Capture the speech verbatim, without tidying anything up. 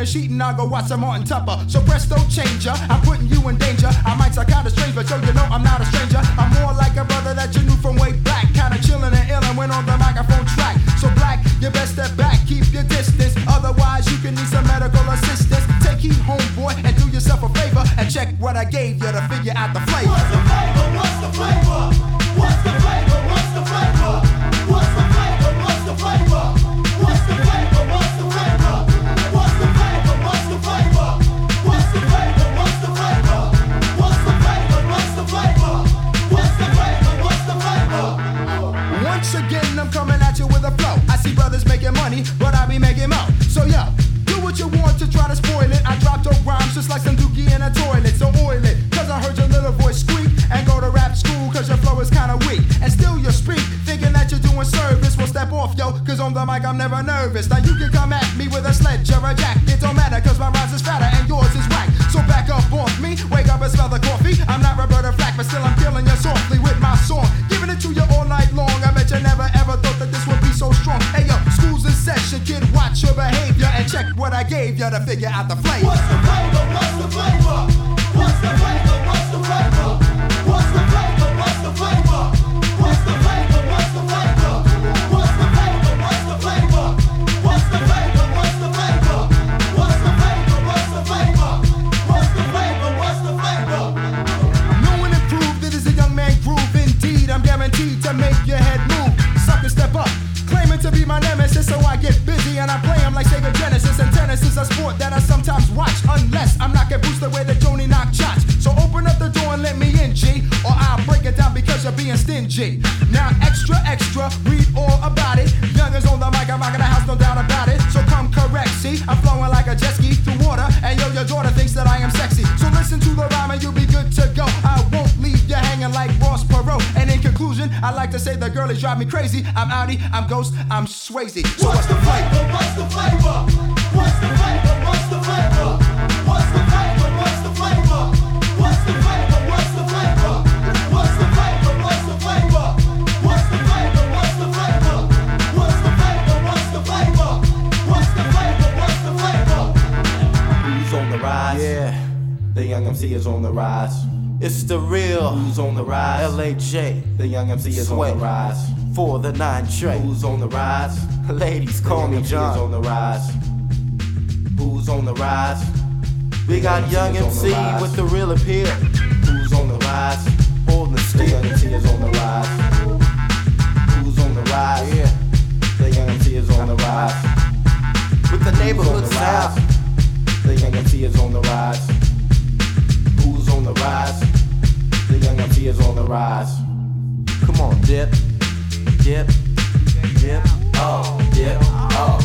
sheeting, I'll go watch some Martin Tupper. So presto changer, I'm putting you in danger. I might sound kinda strange, but yo, you know I'm not a stranger. I'm more like a brother that you knew from way back. Kinda chillin' and illin' when on the microphone track. So black, you best step back, keep your distance. Otherwise, you can need some medical assistance. Take heed, homeboy, and do yourself a favor and check what I gave you to figure out the flavor. What's the flavor? What's the flavor? What's the flavor? What's the flavor? What's the flavor? What's the flavor? What's the flavor? What's the flavor? What's the flavor? What's the flavor? What's the flavor? What's the flavor? What's the flavor? What's the flavor? What's the flavor? What's the flavor? Once again, I'm coming at you with a flow. I see brothers making money, but I be making more. So yo, do what you want to try to spoil it. I drop dope rhymes just like some dookie in a toilet. So oil it, cause I heard your little voice squeak. And go to rap school, cause your flow is kinda weak. And still you speak, thinking that you're doing service. Well, step off, yo, cause on the mic I'm never nervous. Now you can come at me with a sledge or a jack. It don't matter, cause my rhymes is fatter and yours is whack. So back up off me, wake up and smell the coffee. I'm not Roberta Flack, but still I'm killing you softly with my song. Giving it to you all night long. I bet you never ever thought that this would be so strong. Hey yo, school's in session, kid, watch your behavior. And check what I gave you to figure out the flavor. What's the flavor? What's the flavor? What's the flavor? What's the flavor? What's the flavor? What's the flavor? What's the flavor? What's the flavor? What's the flavor? What's the flavor? What's the flavor? What's the flavor? What's the flavor? What's the flavor? What's the flavor? What's the flavor? Knowing and prove that is a young man groove. Indeed, I'm guaranteed to make your head move. Sucker, step up. Claiming to be my nemesis, so I get busy and I play him like Sega Genesis. And tennis is a sport that I sometimes watch, unless I'm knocking boost the way that Joni knock shots. So open up the door and let me in, G, or I'll break it down because you're being stingy. Now extra, extra, read all about it. Youngers on the mic, I'm rocking the house, no doubt about it. So come correct, see, I'm flowing like a jet ski through water. And yo, your daughter thinks that I am sexy. So listen to the rhyme and you'll be good to go. I won't leave you hanging like Ross Perot. And in conclusion, I like to say the girl is driving me crazy. I'm outie, I'm Ghost, I'm Swayze. So what's the flavor? What's the flavor? What's the flavor? What's the flavor? What's the flavor? What's the flavor? What's the flavor? What's the flavor? What's the flavor? What's the flavor? What's the flavor? What's the flavor? What's the flavor? What's the flavor? What's the flavor? What's the flavor? Who's on the rise? Yeah, the young M C is on the rise. It's the real. Who's on the rise? L A J, the young M C is Sweat. On the rise. For the nine tray. Who's on the rise? Ladies, call me John. Who's on the rise? Who's on the rise? We got young M C with the real appeal. Who's on the rise? Holding the steel. The young M C is on the rise. Who's on the rise? Yeah, the young M C is on the rise. With the neighborhood sound. The young M C is on the rise. Who's on the rise? The young M C is on the rise. Come on, dip, dip, dip, oh, dip, oh.